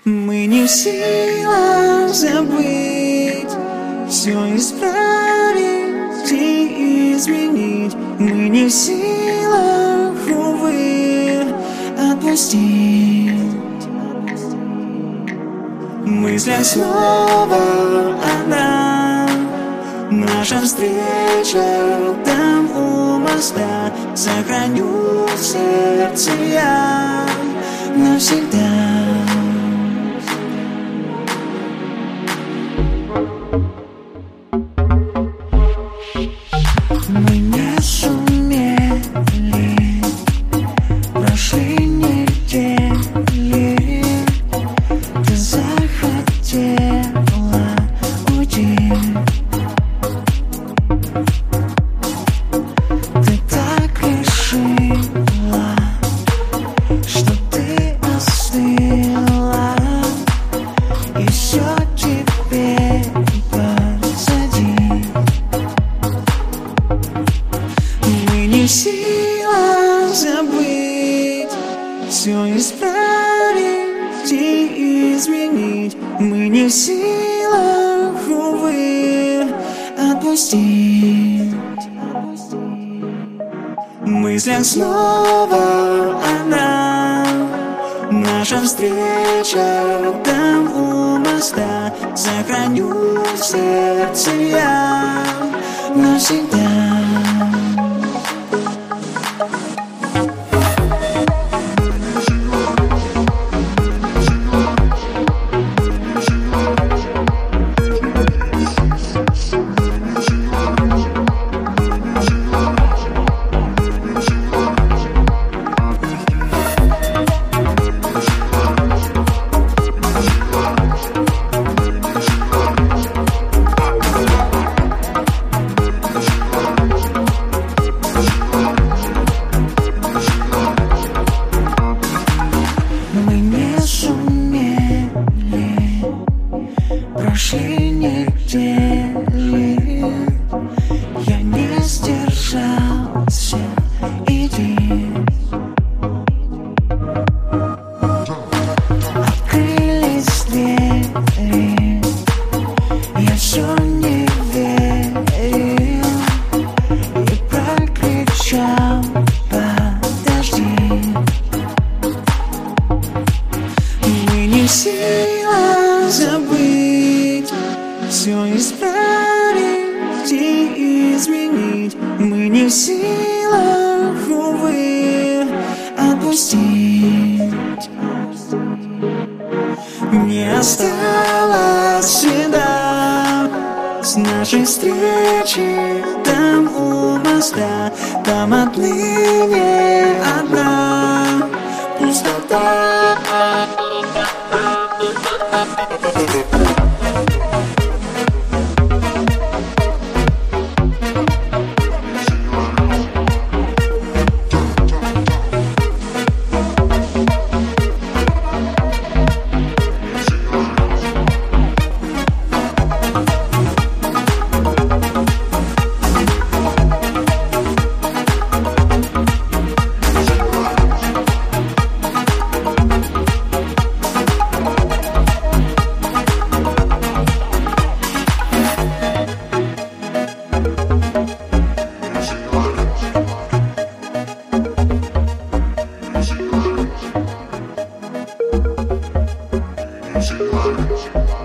Мы не в силах забыть, все исправить и изменить. Мы не в силах, увы, отпустить. В мыслях снова она, наша встреча там у моста. Сохраню в сердце я навсегда. Мы не сумели, прошли недели. Ты захотела уйти. Ты так решила, что ты остыла, и все теперь позади. Мы не в силах забыть, все исправить и изменить. Мы не в силах, увы, отпустить. В мыслях снова она, наша встреча там у моста. Сохраню в сердце я навсегда. Прошли недели, я не сдержался, иди. Открылись двери, я все не верил и прокричал: подожди. Мы не в силах забыть, все исправить и изменить. Мы не в силах, увы, отпустить. Не осталось следа с нашей встречи там у моста. Там отныне одна пустота. She